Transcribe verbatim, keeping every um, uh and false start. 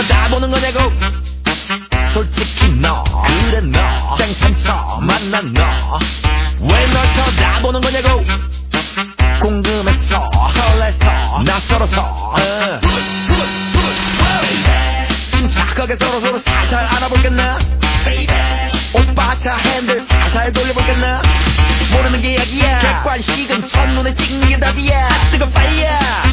쳐다보는 거냐고. 솔직히 너 그래 너 땡판쳐 만난 너 왜 널 쳐다보는 거냐고. 궁금했어 설렜어 낯설어서 uh. 침착하게 서로서로 살살 알아보겠나. 오빠 차 핸들 살살 돌려보겠나. 모르는 게 약이야. 객관식은 첫눈에 찍는 게 답이야. 뜨거운 파이어.